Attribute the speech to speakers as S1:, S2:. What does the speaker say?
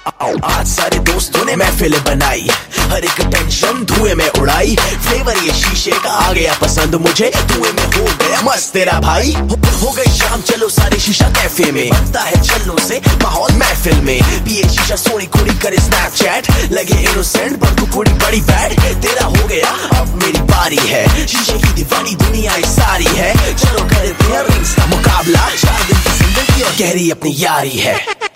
S1: आज सारे दोस्तों ने महफिल बनाई, हर एक टेंशन धुएं में उड़ाई। फ्लेवर ये शीशे का आ गया पसंद मुझे, धुएं में हो गया मस्त तेरा भाई। हो गई शाम चलो सारे शीशा कैफे में, बनता है चलो से माहौल महफिल में। पिए शीशा सोनी कुड़ी करे स्नैपचैट, लगे इनोसेंट पर तू कुड़ी बड़ी बैड। तेरा हो गया अब मेरी बारी है, शीशे की दीवानी दुनिया ही सारी है। चलो करते हैं रिंग्स का मुकाबला, 4 दिन की जिंदगी और गहरी अपनी यारी है।